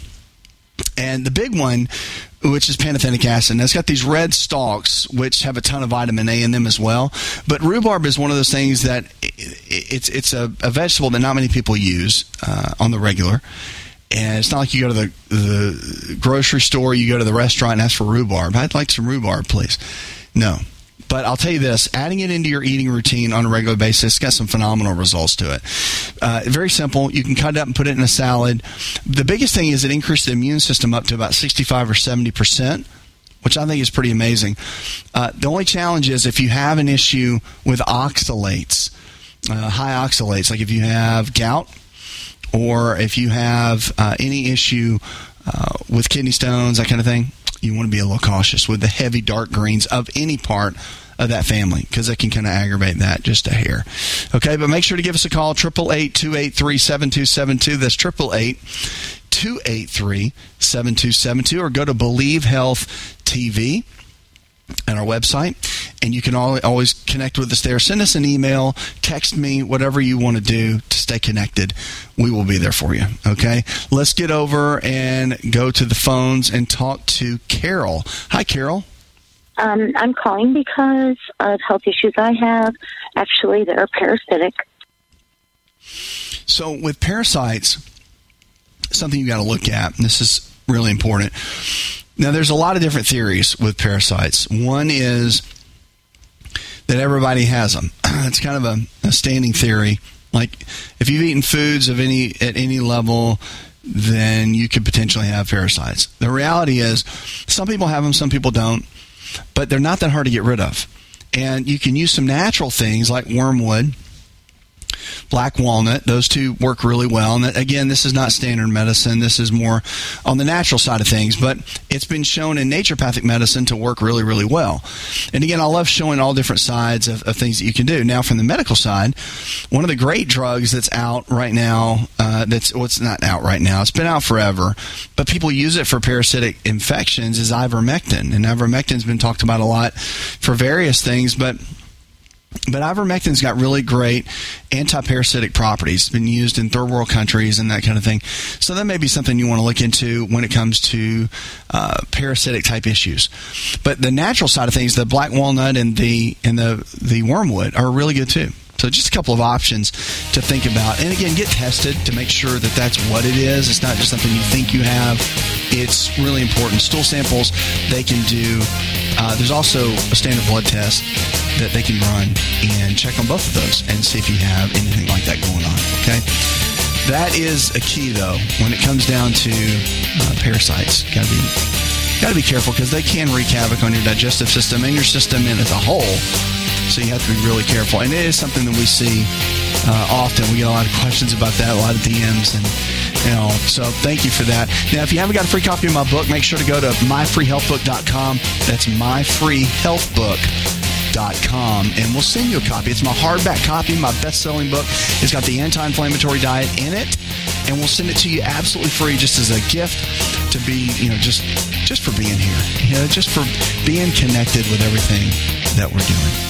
And the big one, which is pantothenic acid. And it's got these red stalks, which have a ton of vitamin A in them as well. But rhubarb is one of those things that it's it's a, a vegetable that not many people use uh, on the regular. And it's not like you go to the, the grocery store, you go to the restaurant and ask for rhubarb. I'd like some rhubarb, please. No. But I'll tell you this, adding it into your eating routine on a regular basis got some phenomenal results to it. Uh, very simple. You can cut it up and put it in a salad. The biggest thing is it increased the immune system up to about sixty-five or seventy percent, which I think is pretty amazing. Uh, the only challenge is if you have an issue with oxalates, uh, high oxalates, like if you have gout, or if you have uh, any issue uh, with kidney stones, that kind of thing, you want to be a little cautious with the heavy dark greens of any part of that family because they can kind of aggravate that just a hair. Okay, but make sure to give us a call, eight eight eight, two eight three, seven two seven two. That's eight eight eight, two eight three, seven two seven two, or go to Believe Health T V at our website, and you can always connect with us there. Send us an email, text me, whatever you want to do to stay connected. We will be there for you, okay? Let's get over and go to the phones and talk to Carol. Hi, Carol. Um, I'm calling because of health issues I have. Actually, they're parasitic. So with parasites, something you got to look at, and this is really important. Now, there's a lot of different theories with parasites. One is that everybody has them. It's kind of a, a standing theory. Like, if you've eaten foods of any at any level, then you could potentially have parasites. The reality is, some people have them, some people don't, but they're not that hard to get rid of. And you can use some natural things like wormwood, black walnut. Those two work really well. And again, this is not standard medicine. This is more on the natural side of things, but it's been shown in naturopathic medicine to work really, really well. And again, I love showing all different sides of, of things that you can do. Now, from the medical side, one of the great drugs that's out right now, uh, that's well, it's not out right now. It's been out forever, but people use it for parasitic infections is ivermectin. And ivermectin's been talked about a lot for various things, but But ivermectin's got really great anti-parasitic properties. It's been used in third world countries and that kind of thing. So that may be something you want to look into when it comes to uh, parasitic type issues. But the natural side of things, the black walnut and the and the, the wormwood are really good too. So just a couple of options to think about. And again, get tested to make sure that that's what it is. It's not just something you think you have. It's really important. Stool samples, they can do. Uh, there's also a standard blood test that they can run and check on both of those and see if you have anything like that going on. Okay? That is a key, though, when it comes down to uh, parasites. Got to be got to be careful because they can wreak havoc on your digestive system and your system in as a whole. So you have to be really careful. And it is something that we see uh, often. We get a lot of questions about that, a lot of D Ms. And You know, so thank you for that. Now, if you haven't got a free copy of my book, make sure to go to my free health book dot com. That's my free health book dot com, and we'll send you a copy. It's my hardback copy, my best-selling book. It's got the anti-inflammatory diet in it, and we'll send it to you absolutely free, just as a gift to be, you know, just just for being here, you know, just for being connected with everything that we're doing.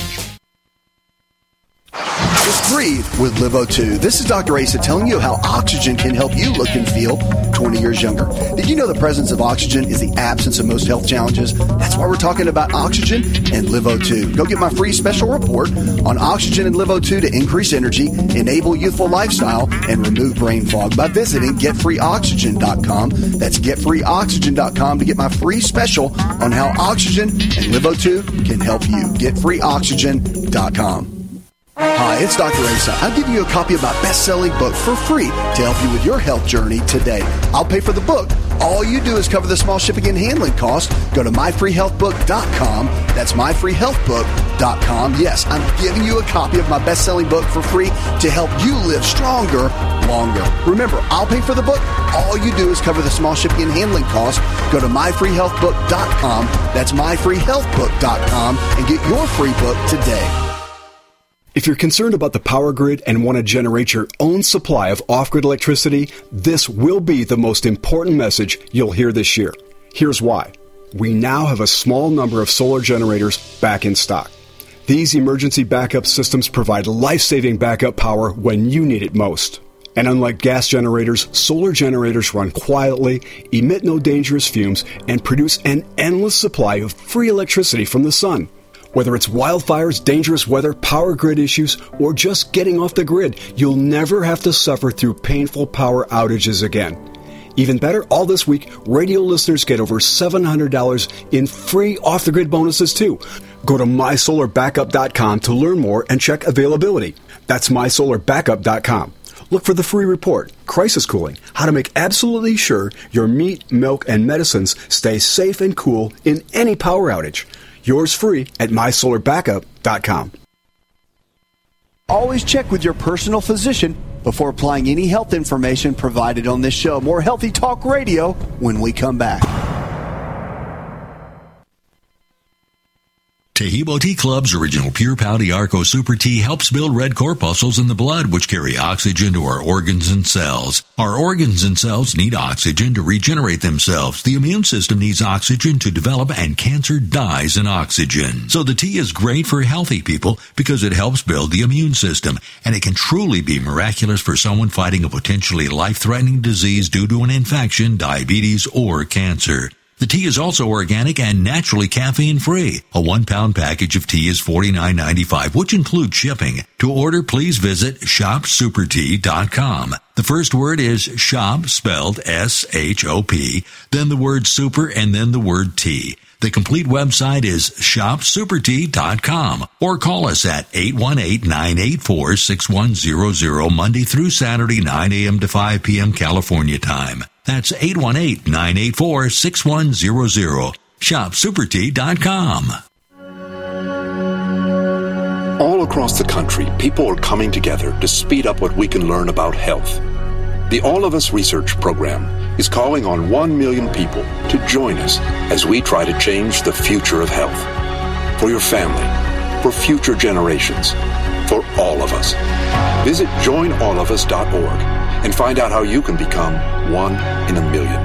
Just breathe with Live O two. This is Doctor Asa telling you how oxygen can help you look and feel twenty years younger. Did you know the presence of oxygen is the absence of most health challenges? That's why we're talking about oxygen and Live O two. Go get my free special report on oxygen and Live O two to increase energy, enable youthful lifestyle, and remove brain fog by visiting get free oxygen dot com. That's get free oxygen dot com to get my free special on how oxygen and Live O two can help you. get free oxygen dot com. Hi, it's Doctor Asa. I'll give you a copy of my best-selling book for free to help you with your health journey today. I'll pay for the book. All you do is cover the small shipping and handling costs. Go to my free health book dot com. That's my free health book dot com. Yes, I'm giving you a copy of my best-selling book for free to help you live stronger, longer. Remember, I'll pay for the book. All you do is cover the small shipping and handling costs. Go to my free health book dot com. That's my free health book dot com and get your free book today. If you're concerned about the power grid and want to generate your own supply of off-grid electricity, this will be the most important message you'll hear this year. Here's why. We now have a small number of solar generators back in stock. These emergency backup systems provide life-saving backup power when you need it most. And unlike gas generators, solar generators run quietly, emit no dangerous fumes, and produce an endless supply of free electricity from the sun. Whether it's wildfires, dangerous weather, power grid issues, or just getting off the grid, you'll never have to suffer through painful power outages again. Even better, all this week, radio listeners get over seven hundred dollars in free off-the-grid bonuses too. Go to my solar backup dot com to learn more and check availability. That's my solar backup dot com. Look for the free report, Crisis Cooling, how to make absolutely sure your meat, milk, and medicines stay safe and cool in any power outage. Yours free at my solar backup dot com. Always check with your personal physician before applying any health information provided on this show. More Healthy Talk Radio when we come back. Taheebo Tea Club's original Pure Pouty Arco Super Tea helps build red corpuscles in the blood, which carry oxygen to our organs and cells. Our organs and cells need oxygen to regenerate themselves. The immune system needs oxygen to develop, and cancer dies in oxygen. So the tea is great for healthy people because it helps build the immune system, and it can truly be miraculous for someone fighting a potentially life-threatening disease due to an infection, diabetes, or cancer. The tea is also organic and naturally caffeine-free. A one-pound package of tea is forty-nine ninety-five, which includes shipping. To order, please visit shop super tea dot com. The first word is shop, spelled S H O P, then the word super, and then the word tea. The complete website is shop super tea dot com, or call us at eight one eight, nine eight four, six one zero zero Monday through Saturday, nine a.m. to five p.m. California time. That's eight one eight, nine eight four, six one zero zero. shop super tea dot com. All across the country, people are coming together to speed up what we can learn about health. The All of Us Research Program is calling on one million people to join us as we try to change the future of health. For your family, for future generations, for all of us. Visit join all of us dot org and find out how you can become one in a million.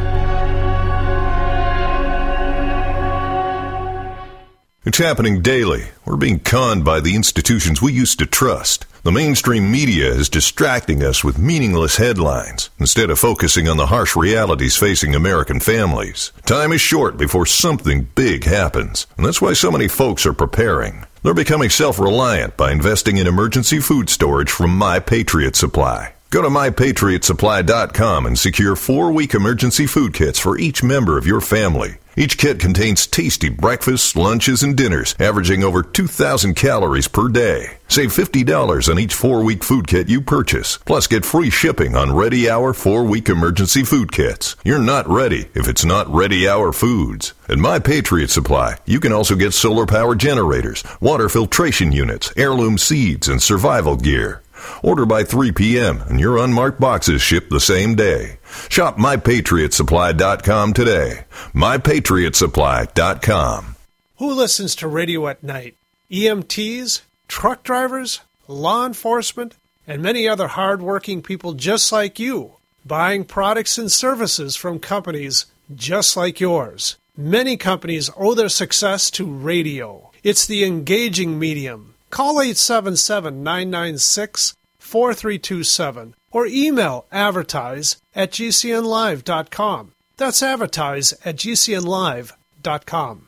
It's happening daily. We're being conned by the institutions we used to trust. The mainstream media is distracting us with meaningless headlines instead of focusing on the harsh realities facing American families. Time is short before something big happens, and that's why so many folks are preparing. They're becoming self-reliant by investing in emergency food storage from My Patriot Supply. Go to my patriot supply dot com and secure four-week emergency food kits for each member of your family. Each kit contains tasty breakfasts, lunches, and dinners, averaging over two thousand calories per day. Save fifty dollars on each four-week food kit you purchase. Plus, get free shipping on Ready Hour four-week emergency food kits. You're not ready if it's not Ready Hour Foods. At My Patriot Supply, you can also get solar power generators, water filtration units, heirloom seeds, and survival gear. Order by three p.m. and your unmarked boxes ship the same day. Shop my patriot supply dot com today. my patriot supply dot com. Who listens to radio at night? E M Ts, truck drivers, law enforcement, and many other hard-working people just like you, buying products and services from companies just like yours. Many companies owe their success to radio. It's the engaging medium. Call eight seven seven, nine nine six, four three two seven or email advertise at g c n live dot com. That's advertise at g c n live dot com.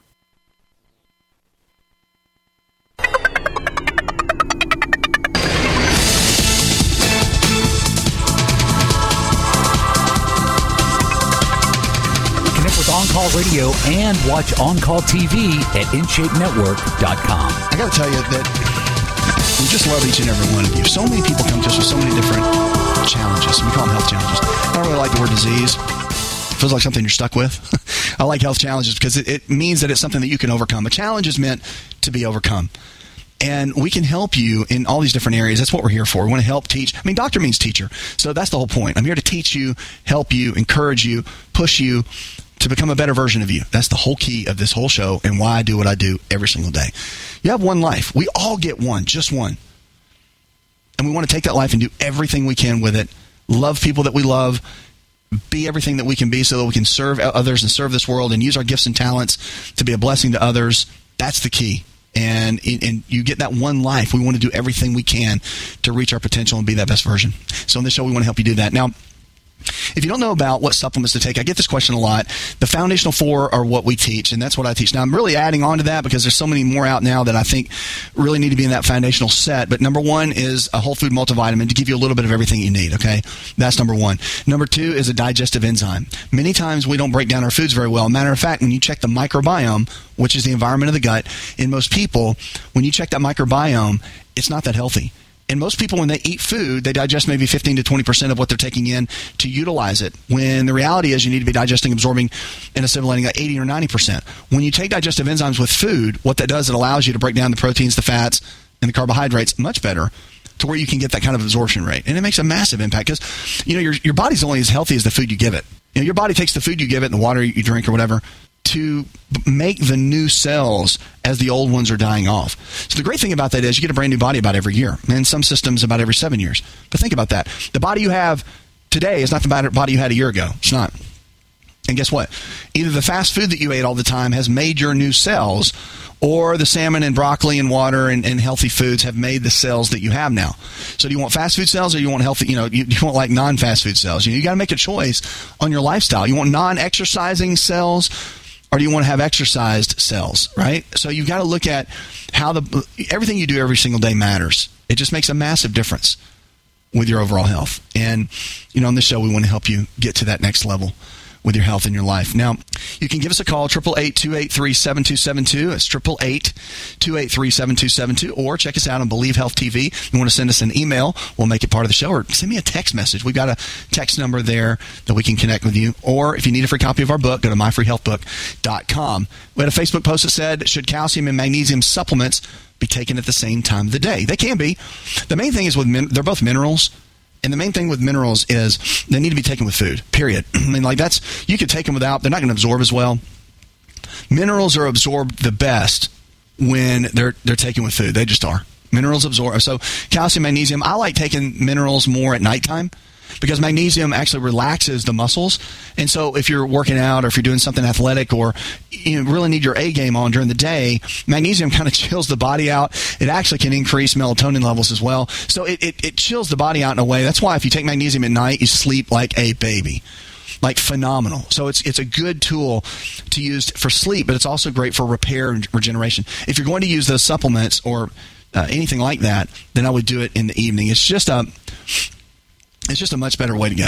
On-Call Radio and watch On-Call T V at in shape network dot com. I got to tell you that we just love each and every one of you. So many people come to us with so many different challenges. We call them health challenges. I don't really like the word disease. It feels like something you're stuck with. I like health challenges because it, it means that it's something that you can overcome. A challenge is meant to be overcome. And we can help you in all these different areas. That's what we're here for. We want to help teach. I mean, doctor means teacher. So that's the whole point. I'm here to teach you, help you, encourage you, push you to become a better version of you. That's the whole key of this whole show and why I do what I do every single day. You have one life. We all get one, just one. And we want to take that life and do everything we can with it. Love people that we love. Be everything that we can be so that we can serve others and serve this world and use our gifts and talents to be a blessing to others. That's the key. And, and you get that one life. We want to do everything we can to reach our potential and be that best version. So on this show, we want to help you do that. Now, if you don't know about what supplements to take, I get this question a lot. The foundational four are what we teach, and that's what I teach. Now, I'm really adding on to that because there's so many more out now that I think really need to be in that foundational set. But number one is a whole food multivitamin to give you a little bit of everything you need, okay? That's number one. Number two is a digestive enzyme. Many times we don't break down our foods very well. Matter of fact, when you check the microbiome, which is the environment of the gut, in most people, when you check that microbiome, it's not that healthy. And most people, when they eat food, they digest maybe fifteen to twenty percent of what they're taking in to utilize it. When the reality is you need to be digesting, absorbing, and assimilating like eighty or ninety percent. When you take digestive enzymes with food, what that does, it allows you to break down the proteins, the fats, and the carbohydrates much better to where you can get that kind of absorption rate. And it makes a massive impact because, you know, your, your body's only as healthy as the food you give it. You know, your body takes the food you give it and the water you drink or whatever to make the new cells as the old ones are dying off. So the great thing about that is you get a brand new body about every year. And some systems about every seven years. But think about that. The body you have today is not the body you had a year ago. It's not. And guess what? Either the fast food that you ate all the time has made your new cells, or the salmon and broccoli and water and, and healthy foods have made the cells that you have now. So do you want fast food cells or you want healthy, you know, you, you want like non-fast food cells? You know, you got to make a choice on your lifestyle. You want non-exercising cells, or do you want to have exercised cells, right? So you've got to look at how the everything you do every single day matters. It just makes a massive difference with your overall health. And, you know, on this show, we want to help you get to that next level with your health in your life. Now, you can give us a call, eight eight eight, two eight three, seven two seven two. It's eight eight eight, two eight three, seven two seven two. Or check us out on Believe Health T V. If you want to send us an email, we'll make it part of the show. Or send me a text message. We've got a text number there that we can connect with you. Or if you need a free copy of our book, go to my free health book dot com. We had a Facebook post that said, should calcium and magnesium supplements be taken at the same time of the day? They can be. The main thing is with min- they're both minerals. And the main thing with minerals is they need to be taken with food, period. I mean, like that's, you could take them without, they're not going to absorb as well. Minerals are absorbed the best when they're they're taken with food. They just are. Minerals absorb. So calcium, magnesium, I like taking minerals more at nighttime because magnesium actually relaxes the muscles. And so if you're working out or if you're doing something athletic or you really need your A game on during the day, magnesium kind of chills the body out. It actually can increase melatonin levels as well. So it, it, it chills the body out in a way. That's why if you take magnesium at night, you sleep like a baby. Like phenomenal. So it's it's a good tool to use for sleep, but it's also great for repair and regeneration. If you're going to use those supplements or uh, anything like that, then I would do it in the evening. It's just a It's just a much better way to go.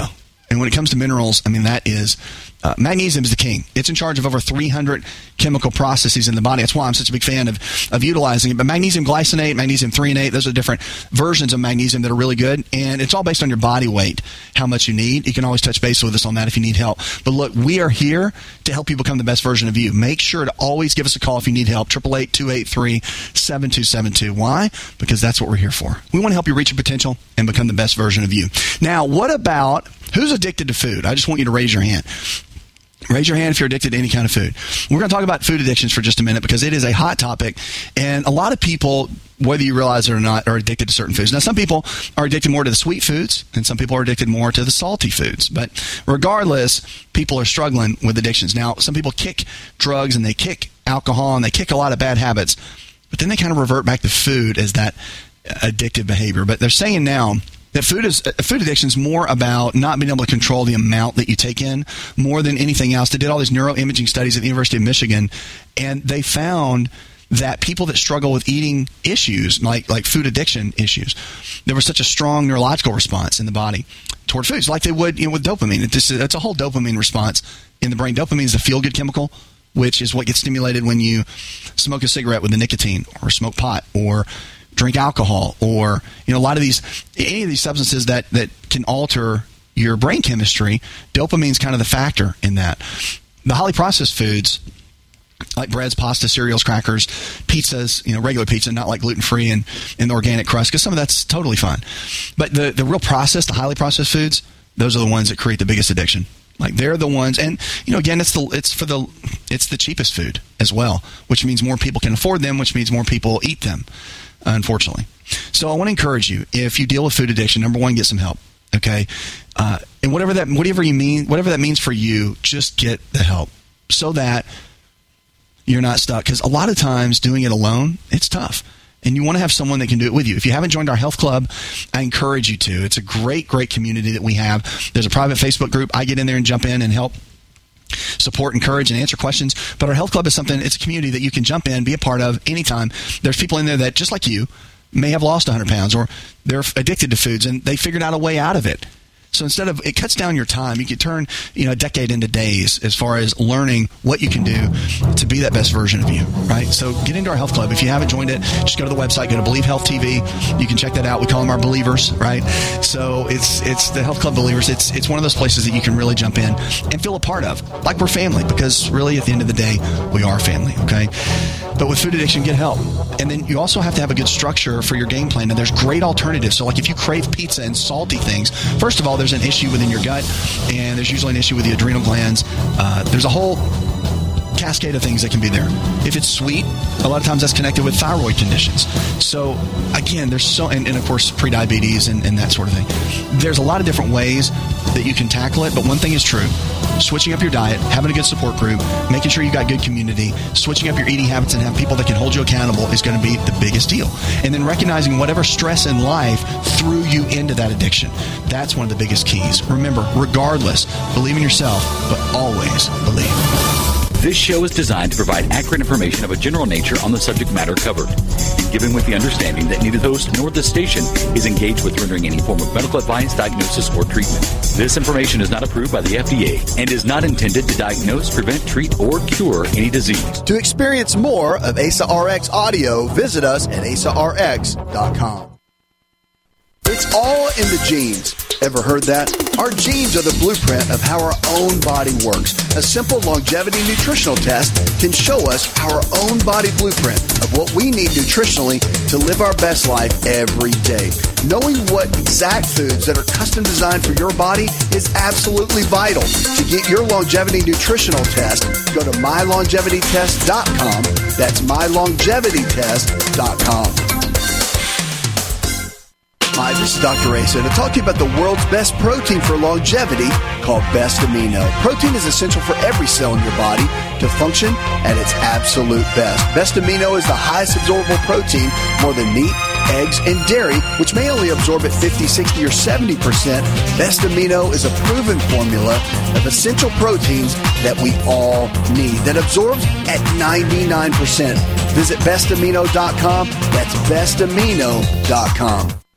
And when it comes to minerals, I mean, that is, uh, magnesium is the king. It's in charge of over three hundred chemical processes in the body. That's why I'm such a big fan of, of utilizing it. But magnesium glycinate, magnesium threonate, those are different versions of magnesium that are really good. And it's all based on your body weight, how much you need. You can always touch base with us on that if you need help. But look, we are here to help you become the best version of you. Make sure to always give us a call if you need help. eight eight eight, two eight three, seven two seven two. Why? Because that's what we're here for. We want to help you reach your potential and become the best version of you. Now, what about who's addicted to food? I just want you to raise your hand. Raise your hand if you're addicted to any kind of food. We're going to talk about food addictions for just a minute because it is a hot topic. And a lot of people, whether you realize it or not, are addicted to certain foods. Now, some people are addicted more to the sweet foods, and some people are addicted more to the salty foods. But regardless, people are struggling with addictions. Now, some people kick drugs and they kick alcohol and they kick a lot of bad habits, but then they kind of revert back to food as that addictive behavior. But they're saying now that food is food addiction is more about not being able to control the amount that you take in more than anything else. They did all these neuroimaging studies at the University of Michigan, and they found that people that struggle with eating issues, like like food addiction issues, there was such a strong neurological response in the body toward foods, like they would, you know, with dopamine. It just, it's a whole dopamine response in the brain. Dopamine is the feel-good chemical, which is what gets stimulated when you smoke a cigarette with the nicotine, or smoke pot, or drink alcohol, or, you know, a lot of these, any of these substances that, that can alter your brain chemistry. Dopamine is kind of the factor in that. The highly processed foods, like breads, pasta, cereals, crackers, pizzas, you know, regular pizza, not like gluten-free and, and organic crust, because some of that's totally fine. But the, the real processed, the highly processed foods, those are the ones that create the biggest addiction. Like, they're the ones, and, you know, again, it's the it's for the it's the cheapest food as well, which means more people can afford them, which means more people eat them, unfortunately. So I want to encourage you, if you deal with food addiction, number one, get some help. Okay, uh, and whatever that whatever you mean, whatever that means for you, just get the help so that you're not stuck. Because a lot of times doing it alone, it's tough. And you want to have someone that can do it with you. If you haven't joined our health club, I encourage you to. It's a great, great community that we have. There's a private Facebook group. I get in there and jump in and help support, encourage, and answer questions. But our health club is something, it's a community that you can jump in, be a part of anytime. There's people in there that, just like you, may have lost one hundred pounds, or they're addicted to foods and they figured out a way out of it. So instead of, it cuts down your time. You can turn, you know, a decade into days as far as learning what you can do to be that best version of you, right? So get into our health club. If you haven't joined it, just go to the website, go to Believe Health T V. You can check that out. We call them our believers, right? So it's it's the Health Club Believers. It's it's one of those places that you can really jump in and feel a part of, like we're family, because really at the end of the day, we are family, okay? But with food addiction, get help. And then you also have to have a good structure for your game plan. And there's great alternatives. So like if you crave pizza and salty things, first of all, there's an issue within your gut, and there's usually an issue with the adrenal glands. Uh, there's a whole cascade of things that can be there. If it's sweet, a lot of times that's connected with thyroid conditions. So again, there's so, and, and of course, prediabetes and, and that sort of thing. There's a lot of different ways that you can tackle it, but one thing is true. Switching up your diet, having a good support group, making sure you got good community, switching up your eating habits and have people that can hold you accountable is going to be the biggest deal. And then recognizing whatever stress in life threw you into that addiction. That's one of the biggest keys. Remember, regardless, believe in yourself, but always believe. This show is designed to provide accurate information of a general nature on the subject matter covered, and given with the understanding that neither the host nor the station is engaged with rendering any form of medical advice, diagnosis, or treatment. This information is not approved by the F D A and is not intended to diagnose, prevent, treat, or cure any disease. To experience more of A S A R X audio, visit us at A S A R X dot com. It's all in the genes. Ever heard that? Our genes are the blueprint of how our own body works. A simple longevity nutritional test can show us our own body blueprint of what we need nutritionally to live our best life every day. Knowing what exact foods that are custom designed for your body is absolutely vital. To get your longevity nutritional test, go to my longevity test dot com. That's my longevity test dot com. Hi, this is Doctor Asa to talk to you about the world's best protein for longevity called Best Amino. Protein is essential for every cell in your body to function at its absolute best. Best Amino is the highest absorbable protein, more than meat, eggs, and dairy, which may only absorb at fifty, sixty, or seventy percent. Best Amino is a proven formula of essential proteins that we all need that absorbs at ninety-nine percent. Visit best amino dot com. That's best amino dot com.